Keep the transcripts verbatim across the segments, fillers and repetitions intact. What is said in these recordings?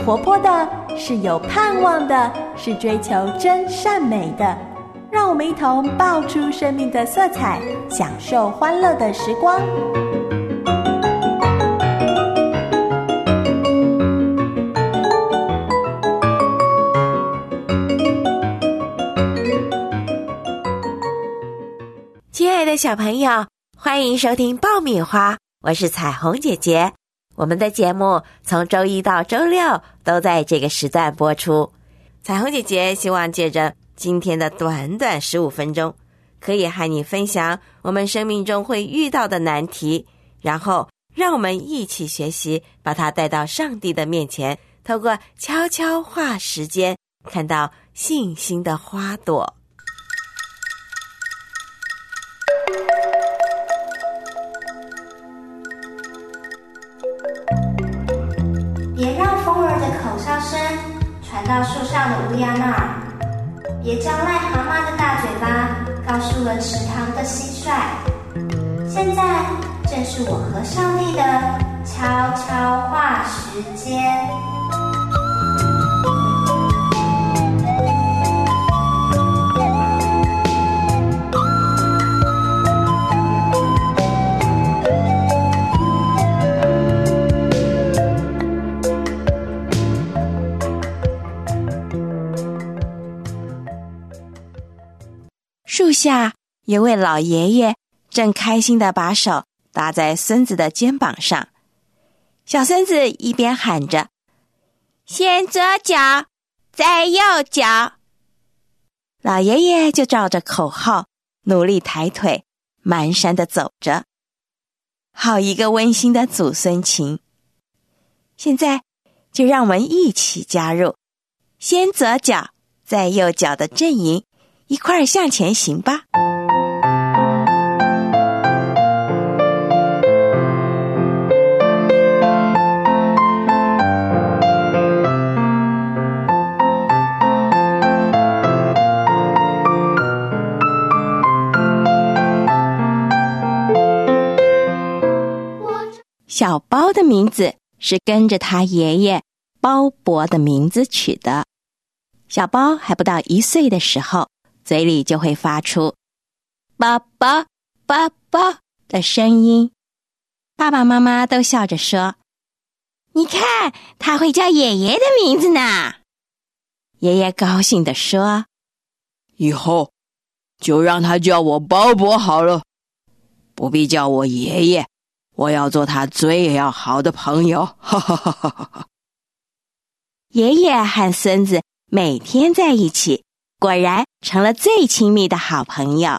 活泼的，是有盼望的，是追求真善美的。让我们一同爆出生命的色彩，享受欢乐的时光。 亲爱的小朋友，欢迎收听爆米花，我是彩虹姐姐。我们的节目从周一到周六都在这个时段播出。彩虹姐姐希望借着今天的短短十五分钟，可以和你分享我们生命中会遇到的难题，然后让我们一起学习，把它带到上帝的面前，透过悄悄话时间，看到信心的花朵。 别让风儿的口哨声传到树上的乌鸦那儿，别将癞蛤蟆的大嘴巴告诉了池塘的蟋蟀。现在正是我和上帝的悄悄话时间。 树下有位老爷爷正开心地把手搭在孙子的肩膀上，小孙子一边喊着先左脚再右脚，老爷爷就照着口号努力抬腿蹒跚地走着，好一个温馨的祖孙情。现在就让我们一起加入先左脚再右脚的阵营，一块儿向前行吧。小包的名字是跟着他爷爷包伯的名字取的。小包还不到一岁的时候，嘴里就会发出爸爸爸爸的声音，爸爸妈妈都笑着说，你看他会叫爷爷的名字呢。爷爷高兴地说， 以后就让他叫我包伯好了，不必叫我爷爷，我要做他最要好的朋友。哈哈哈哈哈。 爷爷和孙子每天在一起，果然成了最亲密的好朋友。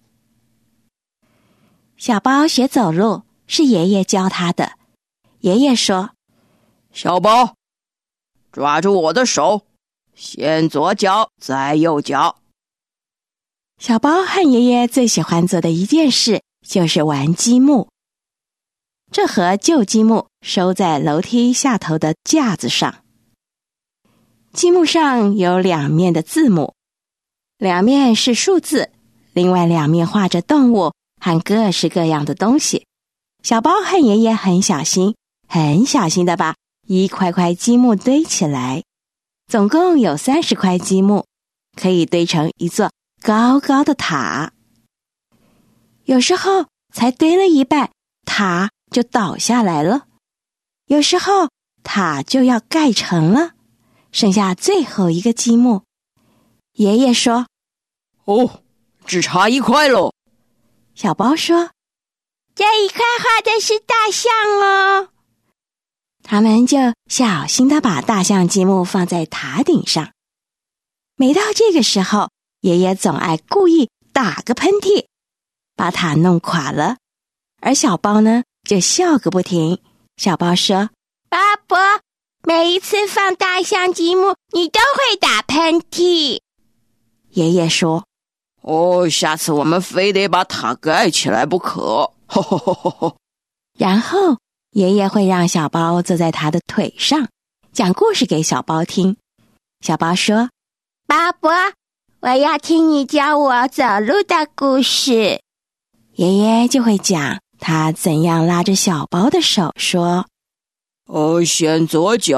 小包学走路是爷爷教他的。爷爷说， 小包，抓住我的手，先左脚再右脚。 小包和爷爷最喜欢做的一件事就是玩积木。这盒旧积木收在楼梯下头的架子上，积木上有两面的字母，两面是数字，另外两面画着动物和各式各样的东西。小包和爷爷很小心很小心地把一块块积木堆起来，总共有三十块积木，可以堆成一座高高的塔。有时候才堆了一半，塔就倒下来了，有时候塔就要盖成了，剩下最后一个积木。爷爷说， 哦，只差一块喽。 小包说，这一块画的是大象哦。他们就小心地把大象积木放在塔顶上。每到这个时候，爷爷总爱故意打个喷嚏，把塔弄垮了，而小包呢就笑个不停。小包说，巴伯，每一次放大象积木你都会打喷嚏。爷爷说， 哦，下次我们非得把塔盖起来不可。ho ho ho ho ho。 然后爷爷会让小包坐在他的腿上，讲故事给小包听。小包说，巴伯，我要听你教我走路的故事。爷爷就会讲他怎样拉着小包的手说， 哦，先左脚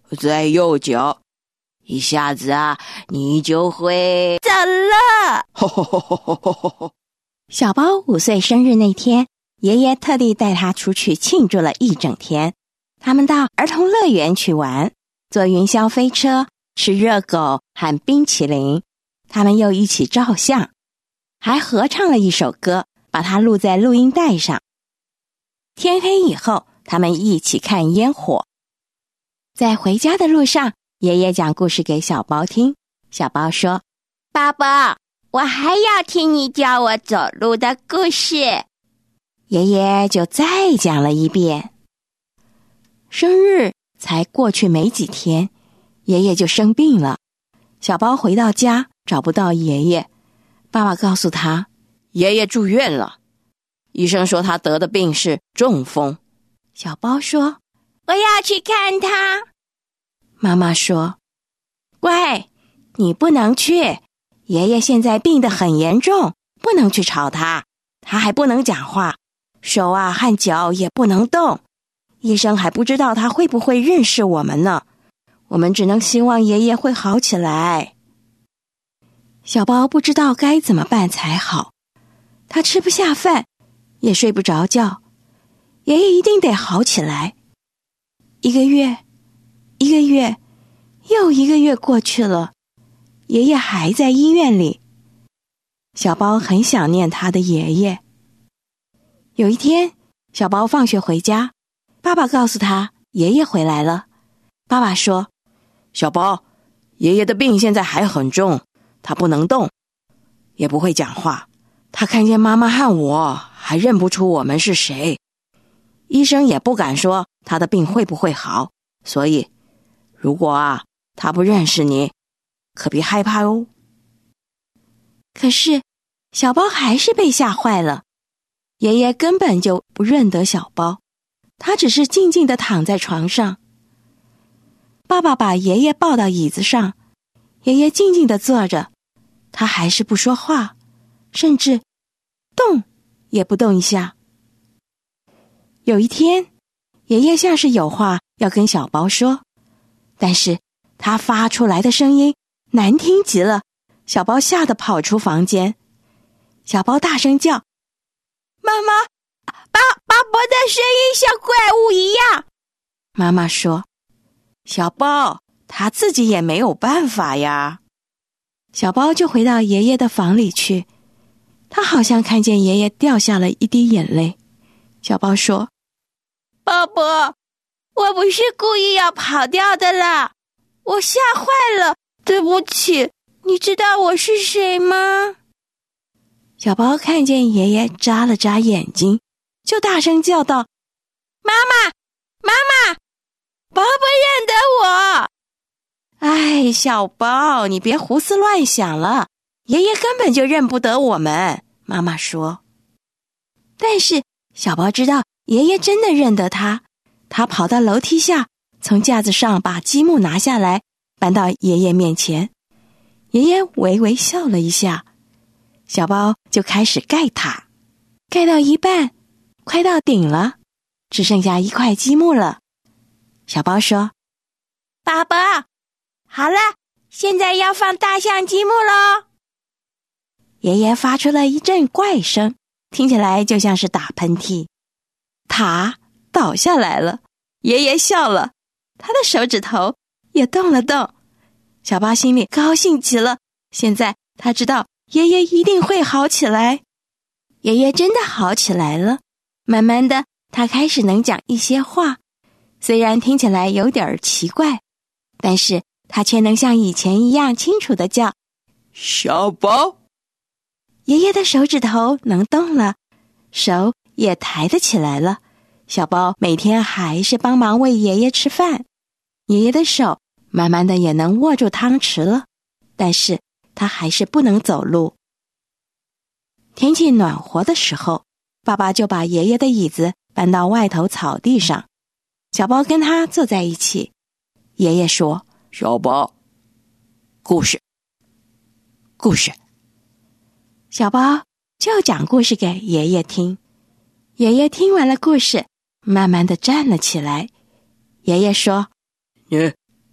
在右脚，一下子啊，你就会走了。 吼吼吼吼吼吼吼！ 小包五岁生日那天，爷爷特地带他出去庆祝了一整天。他们到儿童乐园去玩，坐云霄飞车，吃热狗和冰淇淋。他们又一起照相，还合唱了一首歌，把它录在录音带上。天黑以后，他们一起看烟火。在回家的路上，爷爷讲故事给小包听。小包说：爸爸，我还要听你教我走路的故事。爷爷就再讲了一遍。生日才过去没几天，爷爷就生病了。小包回到家找不到爷爷，爸爸告诉他， 爷爷住院了，医生说他得的病是中风。 小包说，我要去看他。妈妈说，乖，你不能去，爷爷现在病得很严重，不能去吵他，他还不能讲话，手啊和脚也不能动，医生还不知道他会不会认识我们呢，我们只能希望爷爷会好起来。小包不知道该怎么办才好，他吃不下饭，也睡不着觉，爷爷一定得好起来。一个月，一个月，又一个月过去了，爷爷还在医院里。小包很想念他的爷爷。有一天，小包放学回家，爸爸告诉他，爷爷回来了。爸爸说， 小包，爷爷的病现在还很重，他不能动，也不会讲话，他看见妈妈和我，还认不出我们是谁。医生也不敢说他的病会不会好，所以如果啊，他不认识你，可别害怕哦。 可是小包还是被吓坏了，爷爷根本就不认得小包，他只是静静地躺在床上。爸爸把爷爷抱到椅子上，爷爷静静地坐着，他还是不说话，甚至动也不动一下。有一天，爷爷像是有话要跟小包说，但是他发出来的声音难听极了，小包吓得跑出房间。小包大声叫，妈妈，爸爸爸的声音像怪物一样。妈妈说，小包，他自己也没有办法呀。小包就回到爷爷的房里去，他好像看见爷爷掉下了一滴眼泪。小包说，爸爸，我不是故意要跑掉的啦，我吓坏了，对不起，你知道我是谁吗？小包看见爷爷眨了眨眼睛，就大声叫道，妈妈，妈妈，爸爸认得我。哎，小包，你别胡思乱想了，爷爷根本就认不得我们，妈妈说。但是小包知道爷爷真的认得他，他跑到楼梯下，从架子上把积木拿下来，搬到爷爷面前。爷爷微微笑了一下，小包就开始盖塔，盖到一半，快到顶了，只剩下一块积木了。小包说，爸爸，好了，现在要放大象积木咯。爷爷发出了一阵怪声，听起来就像是打喷嚏。塔倒下来了，爷爷笑了，他的手指头也动了动。小包心里高兴极了，现在他知道爷爷一定会好起来。爷爷真的好起来了，慢慢的他开始能讲一些话，虽然听起来有点奇怪，但是他却能像以前一样清楚地叫小包。 爷爷的手指头能动了，手也抬得起来了。小包每天还是帮忙喂爷爷吃饭，爷爷的手慢慢的也能握住汤匙了，但是他还是不能走路。天气暖和的时候，爸爸就把爷爷的椅子搬到外头草地上，小包跟他坐在一起。爷爷说， 小包，故事，故事。 小包就讲故事给爷爷听。爷爷听完了故事，慢慢的站了起来。爷爷说， 你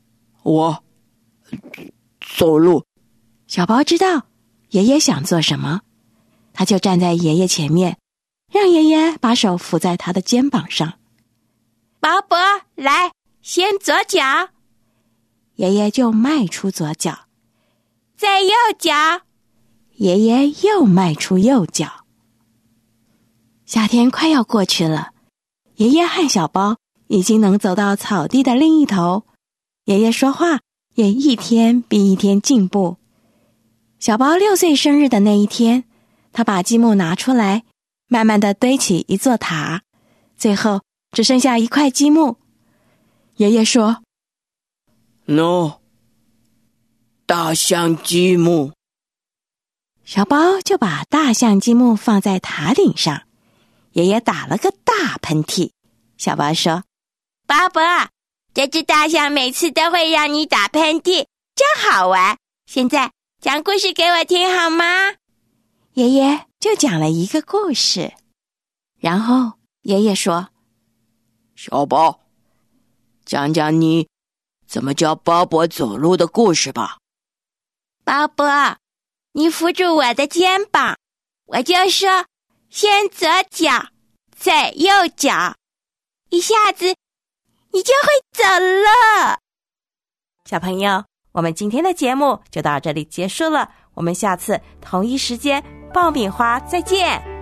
我走路。 小包知道爷爷想做什么，他就站在爷爷前面，让爷爷把手扶在他的肩膀上。 宝宝，来，先左脚。 爷爷就迈出左脚， 再右脚。 爷爷又迈出右脚。夏天快要过去了，爷爷和小包已经能走到草地的另一头，爷爷说话也一天比一天进步。小包六岁生日的那一天，他把积木拿出来，慢慢地堆起一座塔，最后只剩下一块积木。爷爷说 ：“No， 大象积木。” 小包就把大象积木放在塔顶上。爷爷打了个大喷嚏。小包说：“ 宝宝，这只大象每次都会让你打喷嚏，真好玩。现在讲故事给我听好吗？” 爷爷就讲了一个故事。然后爷爷说：“ 小包，讲讲你怎么教鲍勃走路的故事吧。” 宝宝，你扶住我的肩膀，我就说先左脚，再右脚，一下子你就会走了。 小朋友，我们今天的节目就到这里结束了，我们下次同一时间爆米花再见。